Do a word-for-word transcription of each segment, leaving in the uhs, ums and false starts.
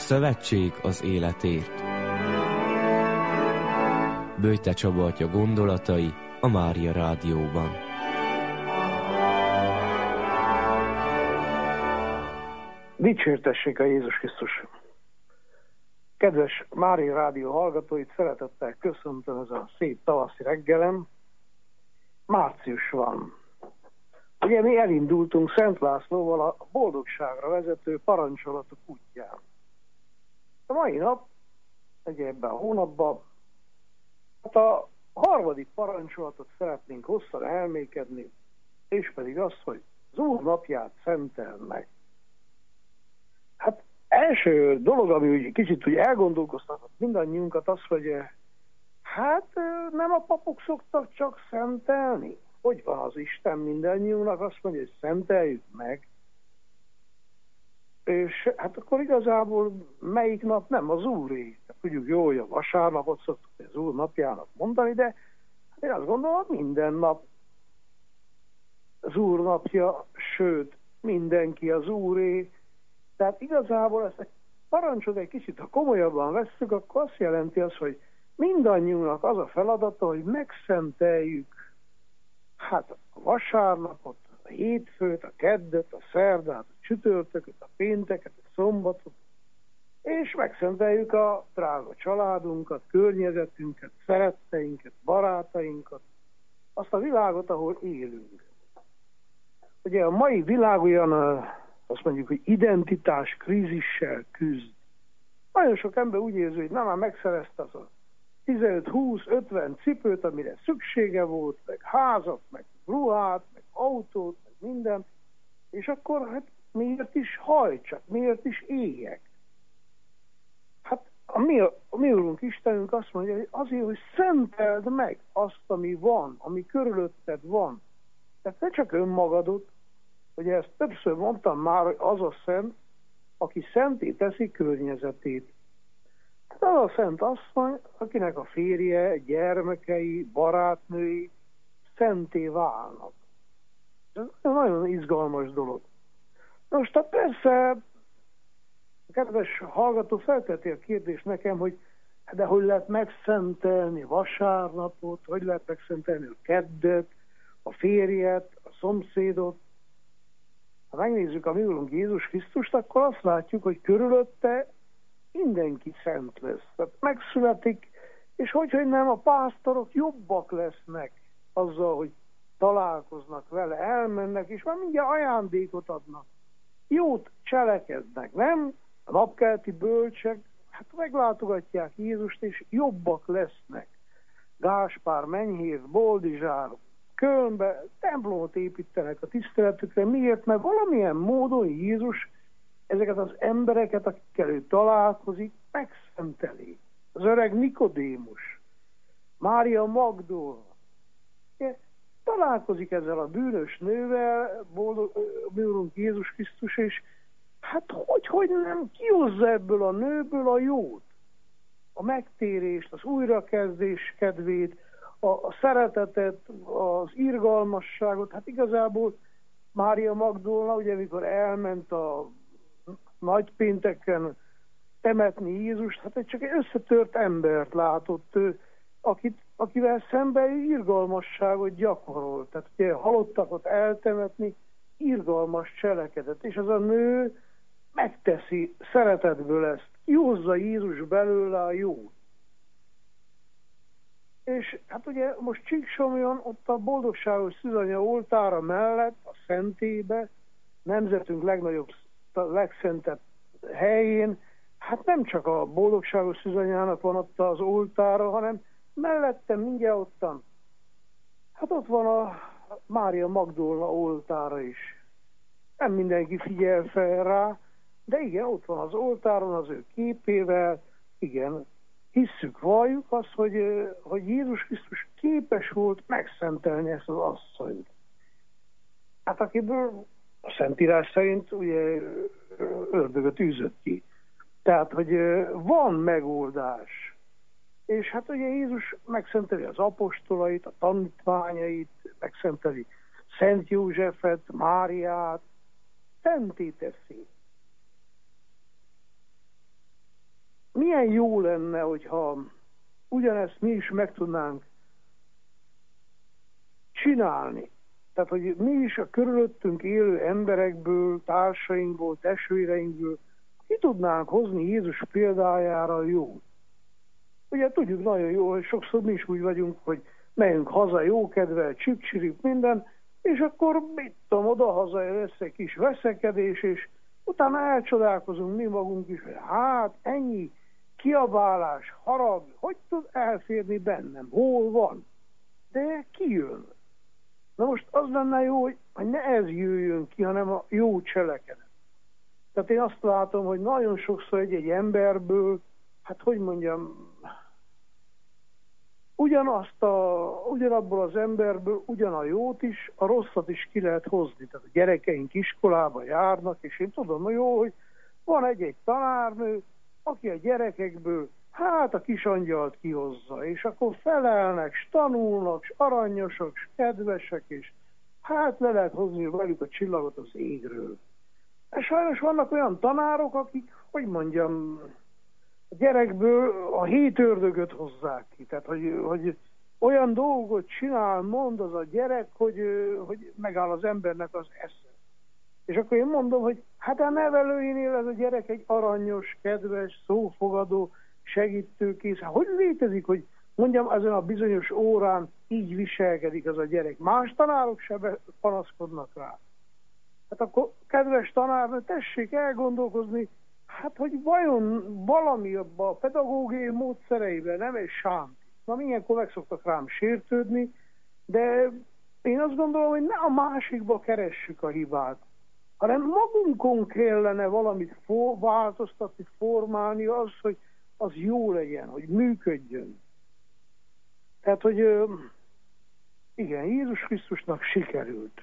Szövetség az életért. Böjte Csaba atya gondolatai a Mária Rádióban. Dicsértessék a Jézus Krisztus! Kedves Mária Rádió hallgatóit, szeretettel köszöntöm ez a szép tavaszi reggelen. Március van. Ugye mi elindultunk Szent Lászlóval a boldogságra vezető parancsolatok útján. A mai nap, ugye ebben a hónapban, hát a harmadik parancsolatot szeretnénk hosszan elmékedni, és pedig az, hogy az Úr napját szenteld meg. Hát első dolog, ami úgy kicsit úgy elgondolkoztatott mindannyiunkat, az, hogy hát nem a papok szoktak csak szentelni. Hogy van az Isten mindannyiunknak? Azt mondja, hogy szenteljük meg. És hát akkor igazából melyik nap nem az Úré. Tudjuk jó, hogy a vasárnapot szoktuk az Úr napjának mondani, de én azt gondolom, minden nap az Úr napja, sőt, mindenki az Úré. Tehát igazából ezt a parancsot egy kicsit, ha komolyabban vesszük, akkor azt jelenti az, hogy mindannyiunknak az a feladata, hogy megszenteljük hát a vasárnapot, a hétfőt, a keddet, a szerdát, a csütörtököt, a pénteket, a szombatot, és megszenteljük a drága családunkat, környezetünket, szeretteinket, barátainkat, azt a világot, ahol élünk. Ugye a mai világ olyan, azt mondjuk, hogy identitás krízissel küzd. Nagyon sok ember úgy érzi, hogy nem már megszerezte az a tizenöt, húsz, ötven cipőt, amire szüksége volt, meg házat, meg ruhát, meg autót, meg minden, és akkor hát miért is hajtsak, miért is éljek? Hát a mi, a mi Urunk Istenünk azt mondja, hogy azért, hogy szenteld meg azt, ami van, ami körülötted van. Tehát ne csak önmagadot, ugye ezt többször mondtam már, hogy az a szent, aki szenté teszi környezetét. Tehát az a szent asszony, akinek a férje, gyermekei, barátnői szenté válnak. Ez nagyon izgalmas dolog. Most hát persze, a kedves hallgató felteti a kérdést nekem, hogy de hogy lehet megszentelni vasárnapot, hogy lehet megszentelni a keddet, a férjet, a szomszédot. Ha megnézzük a mi Urunk Jézus Krisztust, akkor azt látjuk, hogy körülötte mindenki szent lesz. Tehát megszületik, és hogy, hogy nem, a pásztorok jobbak lesznek azzal, hogy találkoznak vele, elmennek, és már mindjárt ajándékot adnak. Jót cselekednek, nem? A napkelti bölcsek, hát meglátogatják Jézust, és jobbak lesznek. Gáspár, Menyhész, Boldizsár, Kölnbe templomot építenek a tiszteletükre. Miért? Mert valamilyen módon Jézus ezeket az embereket, akikkel ő találkozik, megszenteli. Az öreg Nikodémus, Mária Magdolna, találkozik ezzel a bűnös nővel, boldog, mi Urunk Jézus Krisztus, és hát hogy, hogy nem kihozza ebből a nőből a jót, a megtérést, az újrakezdés kedvét, a, a szeretetet, az irgalmasságot. Hát igazából Mária Magdolna, ugye amikor elment a nagypénteken temetni Jézust, hát csak egy összetört embert látott ő, akit, akivel szemben irgalmasságot gyakorolt. Tehát ugye halottakat eltemetni, irgalmas cselekedet. És az a nő megteszi szeretetből ezt, kihozza Jézus belőle a jót. És hát ugye most Csíksomlyon, ott a boldogságos szűzanya oltára mellett, a szentélybe, nemzetünk legnagyobb, legszentebb helyén, hát nem csak a boldogságos szűzanyának van ott az oltára, hanem mellettem mindjárt ottan, hát ott van a Mária Magdolna oltára is. Nem mindenki figyel fel rá, de igen, ott van az oltáron az ő képével, igen, hisszük, valljuk azt, hogy, hogy Jézus Krisztus képes volt megszentelni ezt az asszonyt. Hát akiből a Szentírás szerint ugye ördögöt űzött ki. Tehát, hogy van megoldás. És hát ugye Jézus megszenteli az apostolait, a tanítványait, megszenteli Szent Józsefet, Máriát, szenté teszi. milyen jó lenne, hogyha ugyanezt mi is meg tudnánk csinálni. Tehát, hogy mi is a körülöttünk élő emberekből, társainkból, testvéreinkből ki tudnánk hozni Jézus példájára a jót. Ugye tudjuk nagyon jó, hogy sokszor mi is úgy vagyunk, hogy megyünk haza jókedvel, csip-csirip, minden, és akkor mit tudom, oda-haza lesz egy kis veszekedés, és utána elcsodálkozunk mi magunk is, hogy hát ennyi kiabálás, harag, hogy tud elférni bennem, hol van? De kijön. Na most az lenne jó, hogy ne ez jöjjön ki, hanem a jó cselekedet. Tehát én azt látom, hogy nagyon sokszor egy-egy emberből, hát hogy mondjam, ugyanazt a, ugyanabból az emberből ugyan a jót is, a rosszat is ki lehet hozni. Tehát a gyerekeink iskolába járnak, és én tudom, hogy jó, hogy van egy-egy tanárnő, aki a gyerekekből hát a kis angyalt kihozza, és akkor felelnek, s tanulnak, s aranyosok, s kedvesek, és hát le lehet hozni velük a csillagot az égről. És sajnos vannak olyan tanárok, akik, hogy mondjam, a gyerekből a hét ördögöt hozzák ki. Tehát, hogy, hogy olyan dolgot csinál, mond az a gyerek, hogy, hogy megáll az embernek az esze. És akkor én mondom, hogy hát a nevelőinél ez a gyerek egy aranyos, kedves, szófogadó, segítőkész. Hogy létezik, hogy mondjam, ezen a bizonyos órán így viselkedik az a gyerek? Más tanárok se panaszkodnak rá. Hát akkor, kedves tanár, tessék elgondolkozni, hát, hogy vajon valami abban a pedagógiai módszereiben nem egy sánti. Na, milyenkor meg szoktak rám sértődni, de én azt gondolom, hogy ne a másikba keressük a hibát, hanem magunkon kellene valamit for, változtatni, formálni, az, hogy az jó legyen, hogy működjön. Tehát, hogy igen, Jézus Krisztusnak sikerült.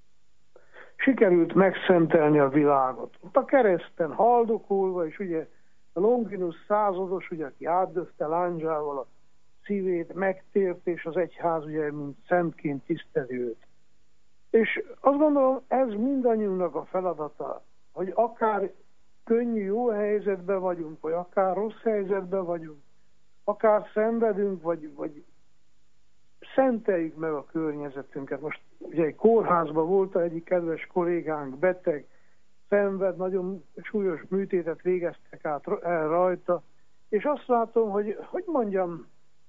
Sikerült megszentelni a világot. Ott a kereszten haldokolva, és ugye a Longinus százados, ugye, aki átdöfte lándzsával a szívét, megtért, és az egyház ugye, mint szentként tiszteli őt. És azt gondolom, ez mindannyiunknak a feladata, hogy akár könnyű, jó helyzetben vagyunk, vagy akár rossz helyzetben vagyunk, akár szenvedünk, vagy, vagy szenteljük meg a környezetünket. Most ugye egy kórházban volt egyik kedves kollégánk beteg, szenved, nagyon súlyos műtétet végeztek át el rajta, és azt látom, hogy, hogy mondjam,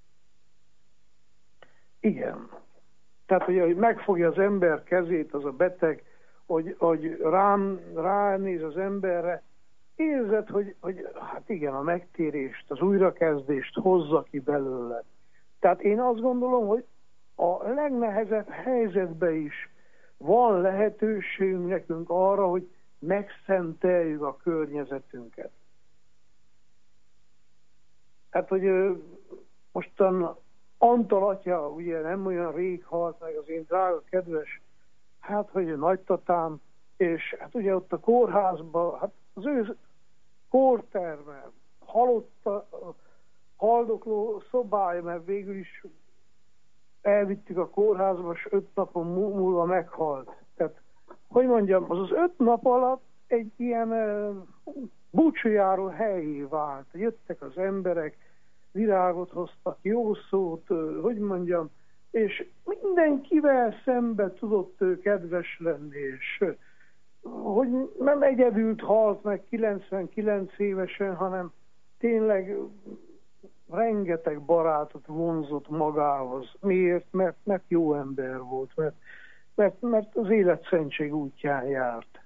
igen. Tehát, hogy, hogy megfogja az ember kezét, az a beteg, hogy, hogy rám, ránéz az emberre, érzed, hogy, hogy hát igen, a megtérést, az újrakezdést hozza ki belőle. Tehát én azt gondolom, hogy a legnehezebb helyzetben is van lehetőségünk nekünk arra, hogy megszenteljük a környezetünket. Hát, hogy mostan Antal atya, ugye nem olyan rég halt meg, az én drága kedves, hát, hogy nagytatám, és hát ugye ott a kórházban, hát az ő kórterme, halott a haldokló szobája, mert végül is elvittük a kórházba, és öt napon múlva meghalt. Tehát, hogy mondjam, az az öt nap alatt egy ilyen uh, búcsújáró helyé vált. Jöttek az emberek, virágot hoztak, jó szót, uh, hogy mondjam, és mindenkivel szembe tudott ő kedves lenni, és uh, hogy nem egyedült halt meg kilencvenkilenc évesen, hanem tényleg rengeteg barátot vonzott magához. Miért? Mert, mert jó ember volt, mert, mert, mert az életszentség útján járt.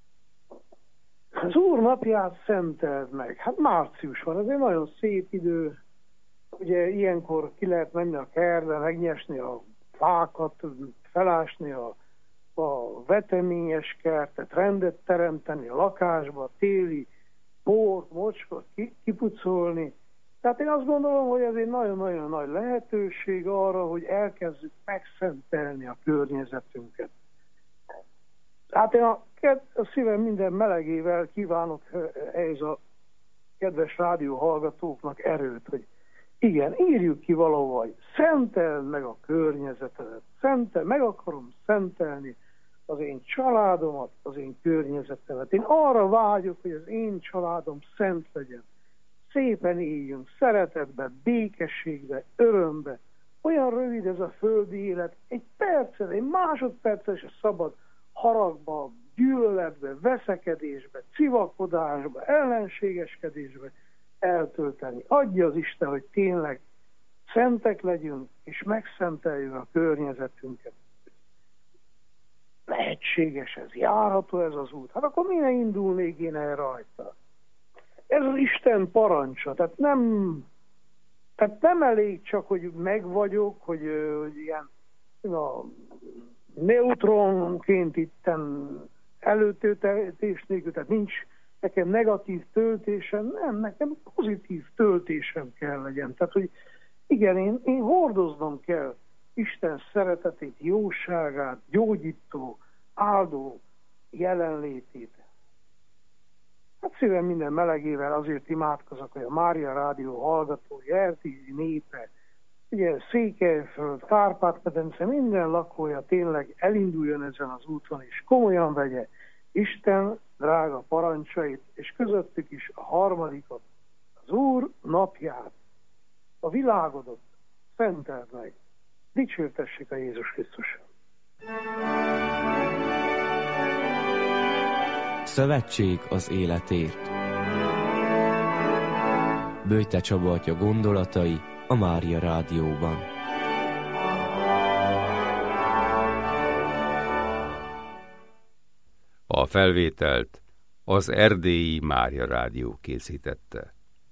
Az Úr napját szenteld meg. Hát március van, ez egy nagyon szép idő. Ugye ilyenkor ki lehet menni a kertbe, megnyesni a fákat, felásni a, a veteményes kertet, rendet teremteni a lakásba, téli bort, mocskot kipucolni. Tehát én azt gondolom, hogy ez egy nagyon-nagyon nagy lehetőség arra, hogy elkezdjük megszentelni a környezetünket. Hát én a, a szívem minden melegével kívánok ehhez a kedves rádióhallgatóknak erőt, hogy igen, írjuk ki valahol, hogy szenteld meg a környezetedet. Szentel, meg akarom szentelni az én családomat, az én környezetemet. Én arra vágyok, hogy az én családom szent legyen. szépen éljünk, szeretetbe, békességbe, örömbe. Olyan rövid ez a földi élet, egy percet, egy másodpercet se szabad haragba, gyűlöletbe, veszekedésbe, civakodásba, ellenségeskedésbe eltölteni. Adja az Isten, hogy tényleg szentek legyünk, és megszenteljük a környezetünket. Lehetséges ez, járható ez az út. Hát akkor mi ne indulnék én el rajta? Ez az Isten parancsa, tehát nem, tehát nem elég csak, hogy megvagyok, hogy, hogy ilyen na, neutronként itten előtöltés nélkül, tehát nincs nekem negatív töltésem, nem, nekem pozitív töltésem kell legyen. Tehát, hogy igen, én, én hordoznom kell Isten szeretetét, jóságát, gyógyító, áldó jelenlétét. Hát szívem minden melegével azért imádkozok, hogy a Mária Rádió hallgatói, Erdélyi népe, ugye Székelyföld, Kárpát-medence, minden lakója tényleg elinduljon ezen az úton, és komolyan vegye Isten drága parancsait, és közöttük is a harmadikot, az Úr napját, a világodot szenteld meg. Dicsőtessék a Jézus Krisztus! Szövetség az életért. Böjte Csaba atya gondolatai a Mária Rádióban. A felvételt az Erdélyi Mária Rádió készítette.